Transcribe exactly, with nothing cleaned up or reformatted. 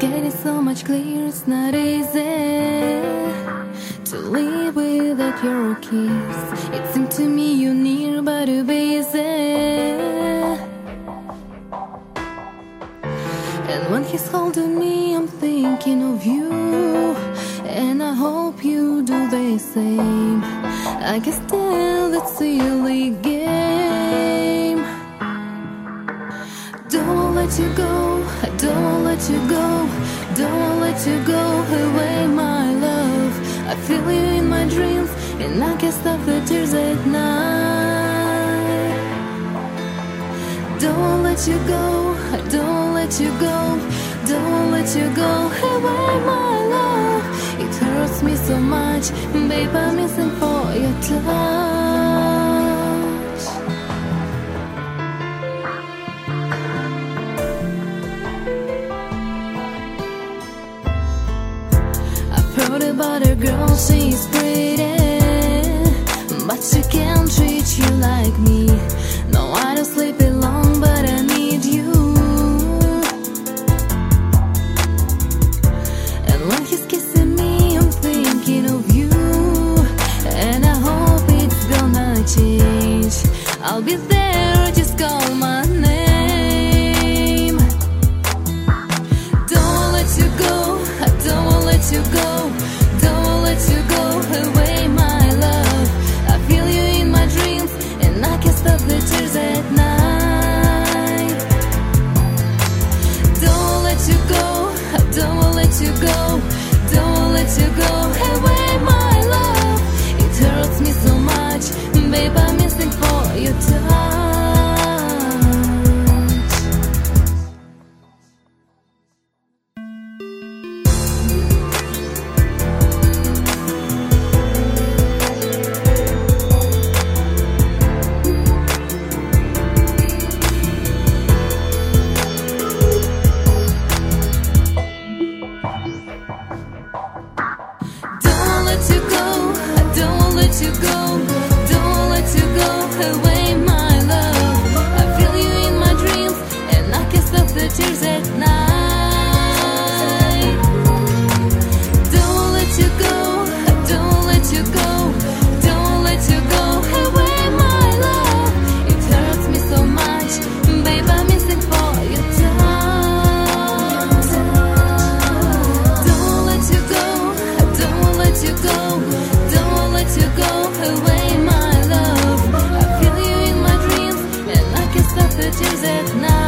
made it so much clear it's not easy to live without your kiss. It seemed to me you're near but too busy. And when he's holding me, I'm thinking of you, and I hope you do the same. I can still that silly game. Don't let you go, I don't let you go, don't let you go away, my love. I feel you in my dreams, and I can't stop the tears at night. Don't let you go, I don't let you go, don't let you go away, my love. It hurts me so much, babe, I'm missing for your touch. I've heard about a girl, she's pretty, but she can't treat you like me. No, I don't sleep alone, but I need you. And when he's kissing me, I'm thinking of you, and I hope it's gonna change. I'll be there, just call my name. Don't let you go, I don't let you go, don't let you go away, my love. I feel you in my dreams, and I can't stop the tears at night. Don't let you go, I don't let you go, don't let you go away, my love. It hurts me so much, babe, I'm missing for your touch. Don't let you go, I don't let you go, don't let you go away, my love. I feel you in my dreams, and I can't stop the tears at night. Don't let you go, I don't let you go, don't let you go away, my love. It hurts me so much, babe, I'm missing for your touch. Don't let you go, I don't let you go, don't let you go away, my love. I feel you in my dreams, and I can't stop the tears at night.